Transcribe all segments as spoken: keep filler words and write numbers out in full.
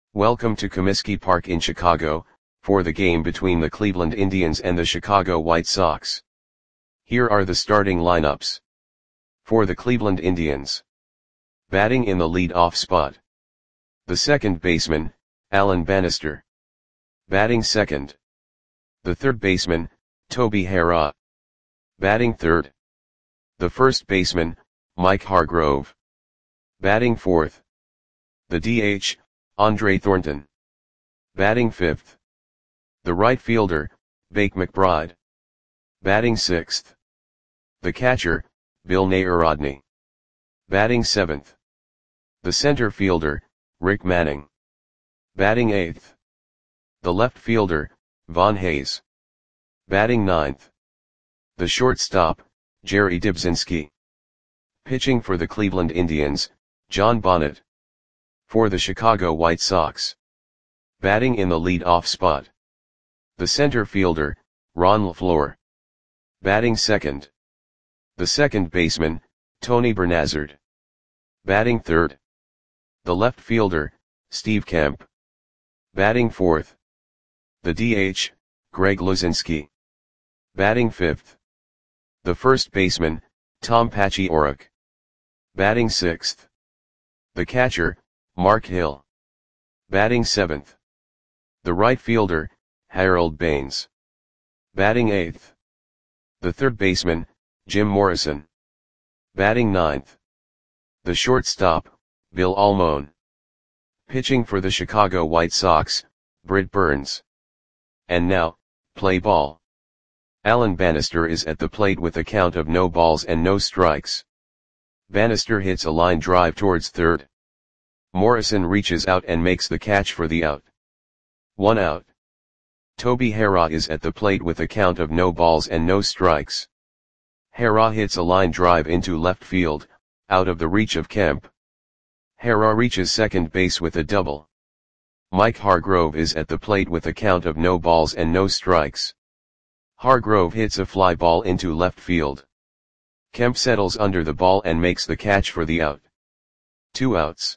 Welcome to Comiskey Park in Chicago, for the game between the Cleveland Indians and the Chicago White Sox. Here are the starting lineups. For the Cleveland Indians. Batting in the lead-off spot. The second baseman, Alan Bannister. Batting second. The third baseman, Toby Harrah. Batting third. The first baseman, Mike Hargrove. Batting fourth. The D H, Andre Thornton. Batting fifth. The right fielder, Bake McBride. Batting sixth. The catcher, Bill Narodny. Batting seventh. The center fielder, Rick Manning. Batting eighth. The left fielder, Von Hayes. Batting ninth. The shortstop, Jerry Dybzinski. Pitching for the Cleveland Indians, John Bonnet. For the Chicago White Sox. Batting in the lead-off spot. The center fielder, Ron LeFlore. Batting second. The second baseman, Tony Bernazard. Batting third. The left fielder, Steve Kemp. Batting fourth. The D H, Greg Luzinski. Batting fifth. The first baseman, Tom Paciorek. Batting sixth. The catcher, Mark Hill. Batting seventh. The right fielder, Harold Baines. Batting eighth. The third baseman, Jim Morrison. Batting ninth. The shortstop, Bill Almon. Pitching for the Chicago White Sox, Britt Burns. And now, play ball. Alan Bannister is at the plate with a count of no balls and no strikes. Bannister hits a line drive towards third. Morrison reaches out and makes the catch for the out. One out. Toby Harrah is at the plate with a count of no balls and no strikes. Harrah hits a line drive into left field, out of the reach of Kemp. Harrah reaches second base with a double. Mike Hargrove is at the plate with a count of no balls and no strikes. Hargrove hits a fly ball into left field. Kemp settles under the ball and makes the catch for the out. Two outs.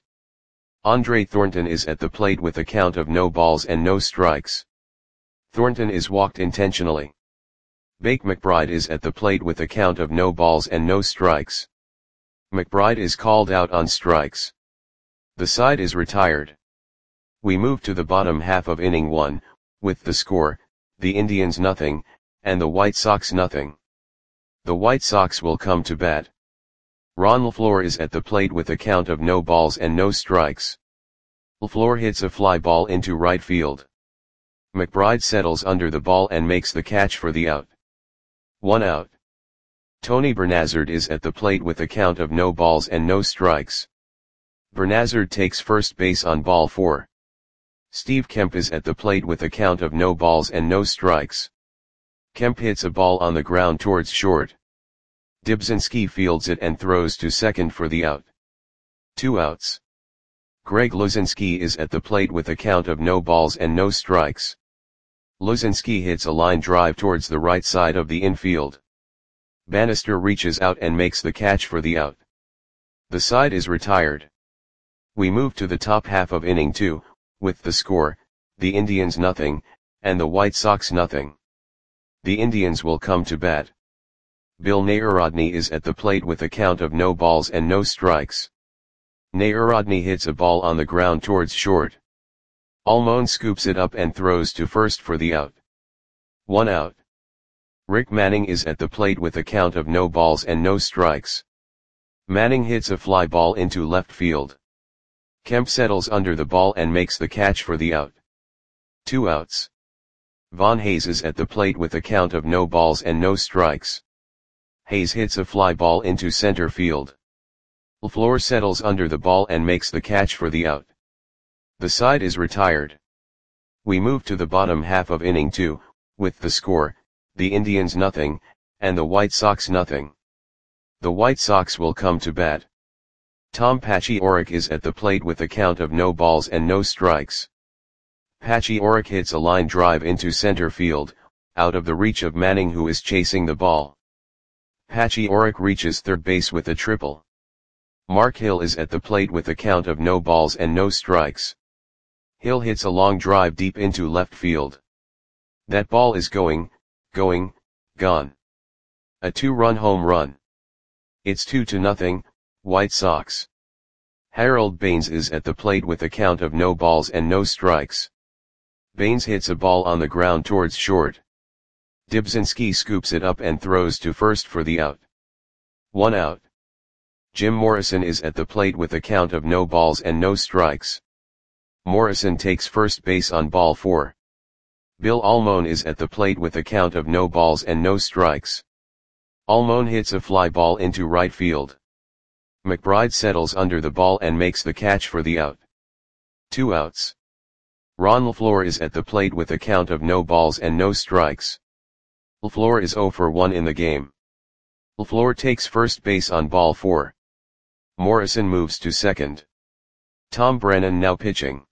Andre Thornton is at the plate with a count of no balls and no strikes. Thornton is walked intentionally. Bake McBride is at the plate with a count of no balls and no strikes. McBride is called out on strikes. The side is retired. We move to the bottom half of inning one, with the score, the Indians nothing, and the White Sox nothing. The White Sox will come to bat. Ron LeFlore is at the plate with a count of no balls and no strikes. LeFlore hits a fly ball into right field. McBride settles under the ball and makes the catch for the out. One out. Tony Bernazard is at the plate with a count of no balls and no strikes. Bernazard takes first base on ball four. Steve Kemp is at the plate with a count of no balls and no strikes. Kemp hits a ball on the ground towards short. Dybzinski fields it and throws to second for the out. Two outs. Greg Luzinski is at the plate with a count of no balls and no strikes. Luzinski hits a line drive towards the right side of the infield. Bannister reaches out and makes the catch for the out. The side is retired. We move to the top half of inning two, with the score, the Indians nothing, and the White Sox nothing. The Indians will come to bat. Bill Narodny is at the plate with a count of no balls and no strikes. Narodny hits a ball on the ground towards short. Almon scoops it up and throws to first for the out. One out. Rick Manning is at the plate with a count of no balls and no strikes. Manning hits a fly ball into left field. Kemp settles under the ball and makes the catch for the out. Two outs. Von Hayes is at the plate with a count of no balls and no strikes. Hayes hits a fly ball into center field. LeFlore settles under the ball and makes the catch for the out. The side is retired. We move to the bottom half of inning two, with the score, the Indians nothing, and the White Sox nothing. The White Sox will come to bat. Tom Paciorek is at the plate with a count of no balls and no strikes. Paciorek hits a line drive into center field, out of the reach of Manning, who is chasing the ball. Paciorek reaches third base with a triple. Mark Hill is at the plate with a count of no balls and no strikes. Hill hits a long drive deep into left field. That ball is going, going, gone. A two-run home run. It's two to nothing, White Sox. Harold Baines is at the plate with a count of no balls and no strikes. Baines hits a ball on the ground towards short. Dibzinski scoops it up and throws to first for the out. One out. Jim Morrison is at the plate with a count of no balls and no strikes. Morrison takes first base on ball four. Bill Almon is at the plate with a count of no balls and no strikes. Almon hits a fly ball into right field. McBride settles under the ball and makes the catch for the out. Two outs. Ron LaFleur is at the plate with a count of no balls and no strikes. LaFleur is oh for one in the game. LaFleur takes first base on ball four. Morrison moves to second. Tom Brennan now pitching.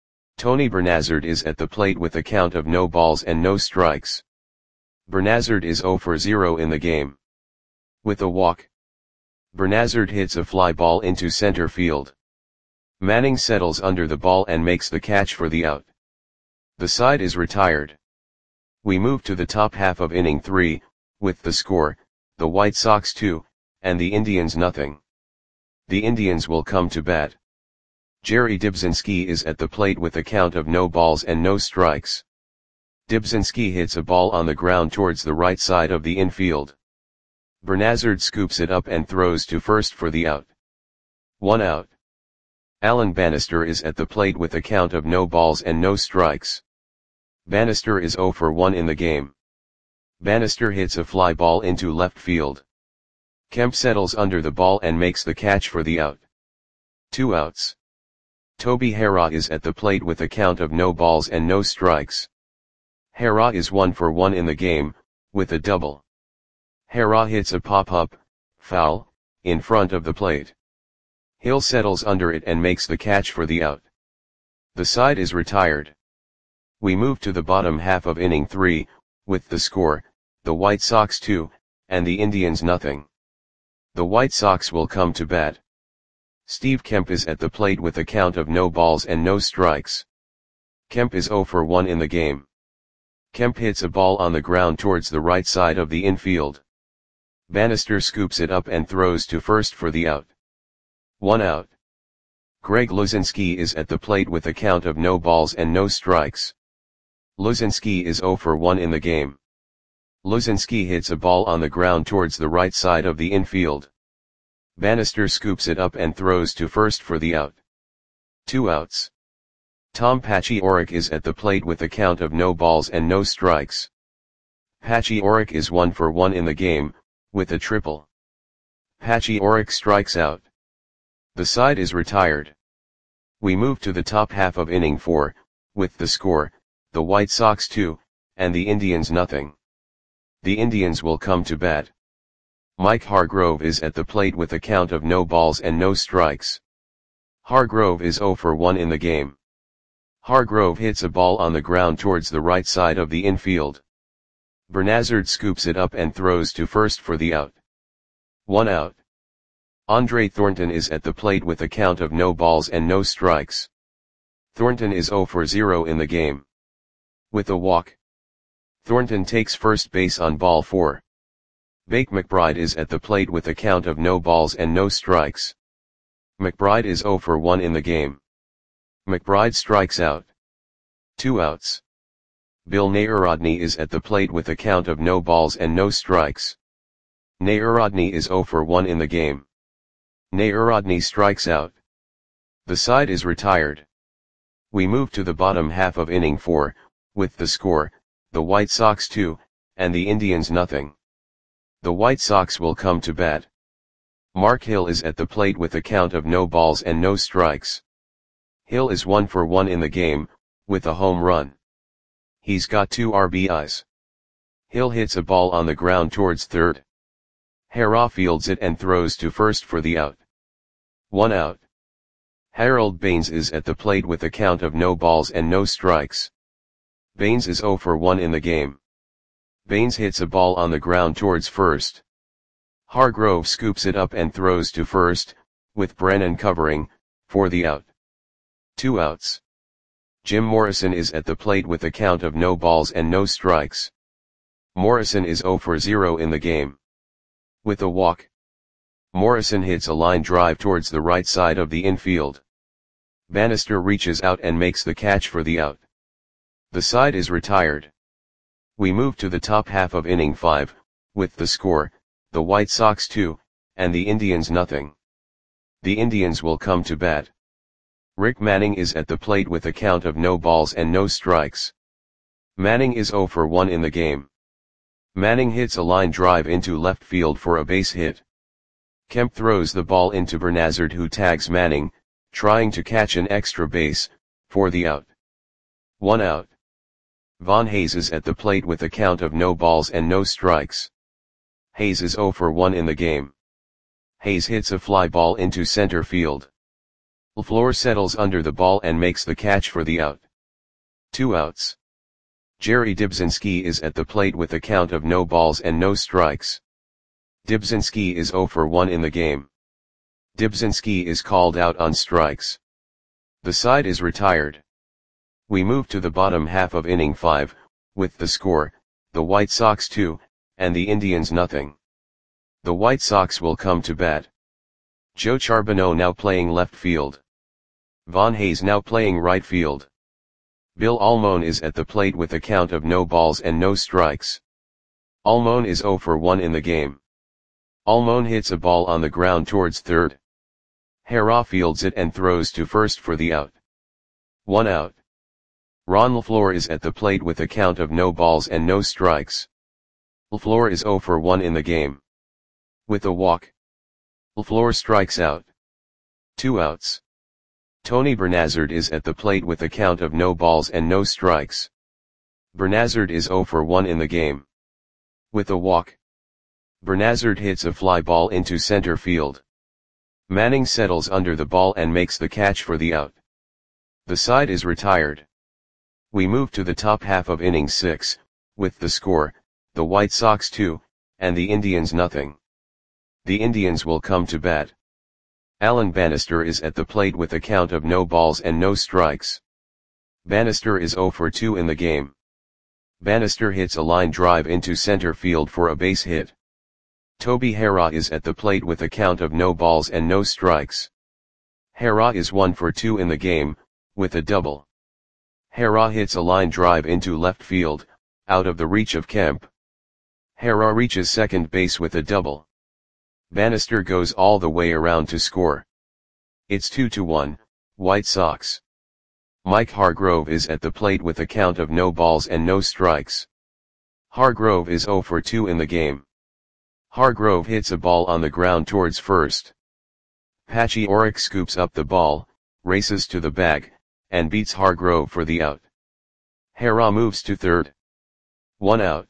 Tony Bernazard is at the plate with a count of no balls and no strikes. Bernazard is oh for zero in the game. With a walk, Bernazard hits a fly ball into center field. Manning settles under the ball and makes the catch for the out. The side is retired. We move to the top half of inning three, with the score, the White Sox two, and the Indians nothing. The Indians will come to bat. Jerry Dibzinski is at the plate with a count of no balls and no strikes. Dibzinski hits a ball on the ground towards the right side of the infield. Bernazard scoops it up and throws to first for the out. One out. Alan Bannister is at the plate with a count of no balls and no strikes. Bannister is oh for one in the game. Bannister hits a fly ball into left field. Kemp settles under the ball and makes the catch for the out. Two outs. Toby Harrah is at the plate with a count of no balls and no strikes. Harrah is one for one in the game, with a double. Harrah hits a pop-up, foul, in front of the plate. Hill settles under it and makes the catch for the out. The side is retired. We move to the bottom half of inning three, with the score, the White Sox two, and the Indians nothing. The White Sox will come to bat. Steve Kemp is at the plate with a count of no balls and no strikes. Kemp is oh for one in the game. Kemp hits a ball on the ground towards the right side of the infield. Bannister scoops it up and throws to first for the out. One out. Greg Luzinski is at the plate with a count of no balls and no strikes. Luzinski is oh for one in the game. Luzinski hits a ball on the ground towards the right side of the infield. Bannister scoops it up and throws to first for the out. Two outs. Tom Paciorek is at the plate with a count of no balls and no strikes. Paciorek is one for one in the game, with a triple. Paciorek strikes out. The side is retired. We move to the top half of inning four, with the score, the White Sox two, and the Indians nothing. The Indians will come to bat. Mike Hargrove is at the plate with a count of no balls and no strikes. Hargrove is oh for one in the game. Hargrove hits a ball on the ground towards the right side of the infield. Bernazard scoops it up and throws to first for the out. One out. Andre Thornton is at the plate with a count of no balls and no strikes. Thornton is oh for zero in the game. With a walk, Thornton takes first base on ball four. Bake McBride is at the plate with a count of no balls and no strikes. McBride is oh for one in the game. McBride strikes out. Two outs. Bill Nayarodny is at the plate with a count of no balls and no strikes. Nayarodny is oh for one in the game. Nayarodny strikes out. The side is retired. We move to the bottom half of inning four, with the score, the White Sox two, and the Indians nothing. The White Sox will come to bat. Mark Hill is at the plate with a count of no balls and no strikes. Hill is one for one in the game, with a home run. He's got two R B Is. Hill hits a ball on the ground towards third. Harrah fields it and throws to first for the out. One out. Harold Baines is at the plate with a count of no balls and no strikes. Baines is oh for one in the game. Baines hits a ball on the ground towards first. Hargrove scoops it up and throws to first, with Brennan covering, for the out. Two outs. Jim Morrison is at the plate with a count of no balls and no strikes. Morrison is zero for zero in the game. With a walk, Morrison hits a line drive towards the right side of the infield. Bannister reaches out and makes the catch for the out. The side is retired. We move to the top half of inning five, with the score, the White Sox two, and the Indians nothing. The Indians will come to bat. Rick Manning is at the plate with a count of no balls and no strikes. Manning is zero for one in the game. Manning hits a line drive into left field for a base hit. Kemp throws the ball into Bernazard, who tags Manning, trying to catch an extra base, for the out. One out. Von Hayes is at the plate with a count of no balls and no strikes. Hayes is zero for one in the game. Hayes hits a fly ball into center field. LaFleur settles under the ball and makes the catch for the out. Two outs. Jerry Dybzinski is at the plate with a count of no balls and no strikes. Dybzinski is zero for one in the game. Dybzinski is called out on strikes. The side is retired. We move to the bottom half of inning five, with the score, the White Sox two, and the Indians nothing. The White Sox will come to bat. Joe Charbonneau now playing left field. Von Hayes now playing right field. Bill Almon is at the plate with a count of no balls and no strikes. Almon is zero for one in the game. Almon hits a ball on the ground towards third. Harrah fields it and throws to first for the out. One out. Ron LaFleur is at the plate with a count of no balls and no strikes. LaFleur is zero for one in the game. With a walk, LaFleur strikes out. Two outs. Tony Bernazard is at the plate with a count of no balls and no strikes. Bernazard is zero for one in the game. With a walk, Bernazard hits a fly ball into center field. Manning settles under the ball and makes the catch for the out. The side is retired. We move to the top half of inning six, with the score, the White Sox two, and the Indians nothing. The Indians will come to bat. Alan Bannister is at the plate with a count of no balls and no strikes. Bannister is zero for two in the game. Bannister hits a line drive into center field for a base hit. Toby Harrah is at the plate with a count of no balls and no strikes. Harrah is one for two in the game, with a double. Harrah hits a line drive into left field, out of the reach of Kemp. Harrah reaches second base with a double. Bannister goes all the way around to score. It's two to one, White Sox. Mike Hargrove is at the plate with a count of no balls and no strikes. Hargrove is zero for two in the game. Hargrove hits a ball on the ground towards first. Patchy Orrick scoops up the ball, races to the bag, and beats Hargrove for the out. Harrah moves to third. One out.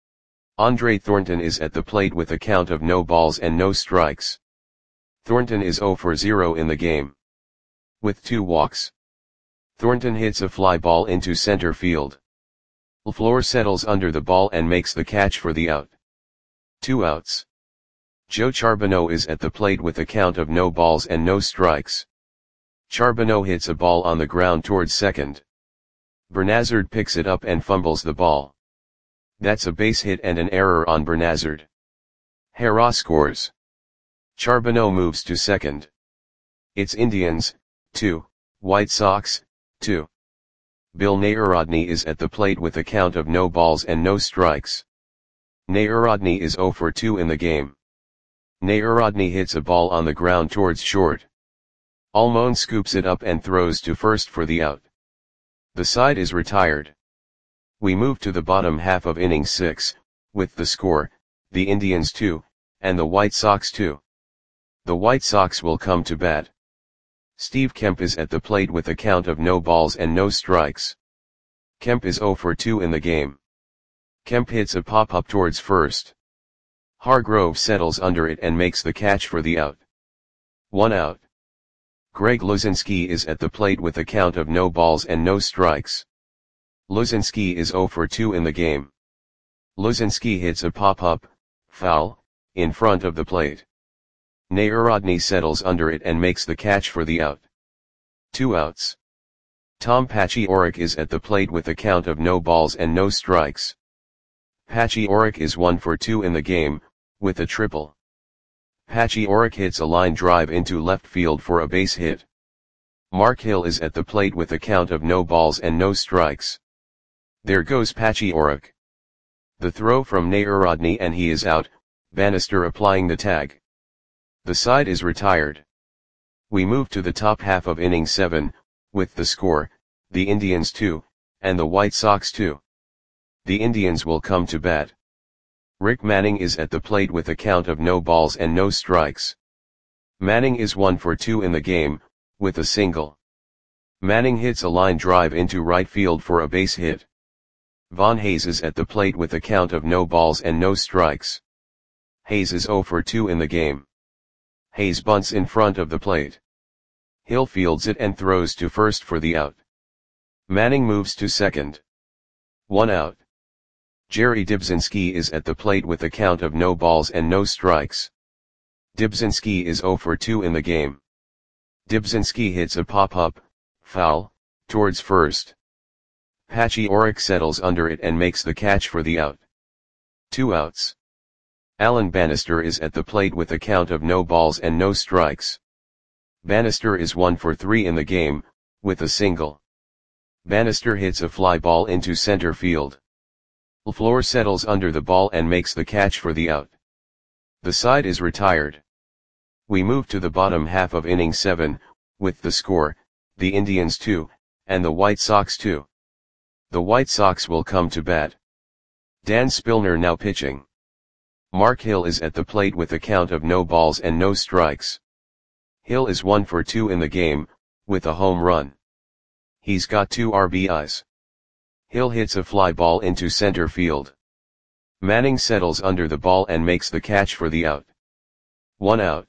Andre Thornton is at the plate with a count of no balls and no strikes. Thornton is zero for zero in the game. With two walks, Thornton hits a fly ball into center field. LaFleur settles under the ball and makes the catch for the out. Two outs. Joe Charbonneau is at the plate with a count of no balls and no strikes. Charbonneau hits a ball on the ground towards second. Bernazard picks it up and fumbles the ball. That's a base hit and an error on Bernazard. Harrah scores. Charbonneau moves to second. It's Indians, two, White Sox, two. Bill Narodny is at the plate with a count of no balls and no strikes. Narodny is zero for two in the game. Narodny hits a ball on the ground towards short. Almon scoops it up and throws to first for the out. The side is retired. We move to the bottom half of inning six, with the score, the Indians two, and the White Sox two. The White Sox will come to bat. Steve Kemp is at the plate with a count of no balls and no strikes. Kemp is zero for two in the game. Kemp hits a pop-up towards first. Hargrove settles under it and makes the catch for the out. One out. Greg Luzinski is at the plate with a count of no balls and no strikes. Luzinski is zero for two in the game. Luzinski hits a pop-up, foul, in front of the plate. Narodny settles under it and makes the catch for the out. Two outs. Tom Patchy Orrick is at the plate with a count of no balls and no strikes. Patchy Orrick is one for two in the game, with a triple. Patchy Orrick hits a line drive into left field for a base hit. Mark Hill is at the plate with a count of no balls and no strikes. There goes Patchy Orrick. The throw from Nayarodny and he is out, Bannister applying the tag. The side is retired. We move to the top half of inning seven, with the score, the Indians two, and the White Sox two. The Indians will come to bat. Rick Manning is at the plate with a count of no balls and no strikes. Manning is one for two in the game, with a single. Manning hits a line drive into right field for a base hit. Von Hayes is at the plate with a count of no balls and no strikes. Hayes is zero for two in the game. Hayes bunts in front of the plate. Hill fields it and throws to first for the out. Manning moves to second. One out. Jerry Dybzinski is at the plate with a count of no balls and no strikes. Dybzinski is zero for two in the game. Dybzinski hits a pop-up, foul, towards first. Patchy Orrick settles under it and makes the catch for the out. Two outs. Alan Bannister is at the plate with a count of no balls and no strikes. Bannister is one for three in the game, with a single. Bannister hits a fly ball into center field. LaFleur settles under the ball and makes the catch for the out. The side is retired. We move to the bottom half of inning seven, with the score, the Indians two, and the White Sox two. The White Sox will come to bat. Dan Spillner now pitching. Mark Hill is at the plate with a count of no balls and no strikes. Hill is one for two in the game, with a home run. He's got two R B Is. Hill hits a fly ball into center field. Manning settles under the ball and makes the catch for the out. One out.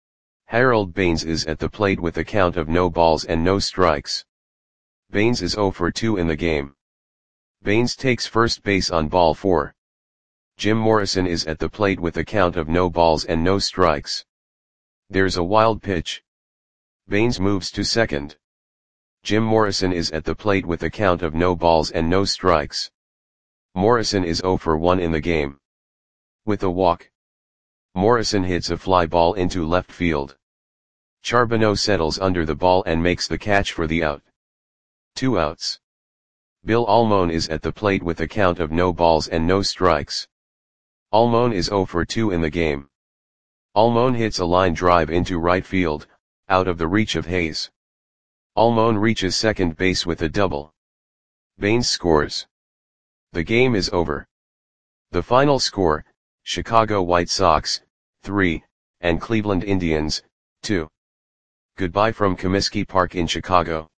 Harold Baines is at the plate with a count of no balls and no strikes. Baines is zero for two in the game. Baines takes first base on ball four. Jim Morrison is at the plate with a count of no balls and no strikes. There's a wild pitch. Baines moves to second. Jim Morrison is at the plate with a count of no balls and no strikes. Morrison is zero for one in the game. With a walk. Morrison hits a fly ball into left field. Charbonneau settles under the ball and makes the catch for the out. Two outs. Bill Almon is at the plate with a count of no balls and no strikes. Almon is zero for two in the game. Almon hits a line drive into right field, out of the reach of Hayes. Almon reaches second base with a double. Baines scores. The game is over. The final score, Chicago White Sox, three, and Cleveland Indians, two. Goodbye from Comiskey Park in Chicago.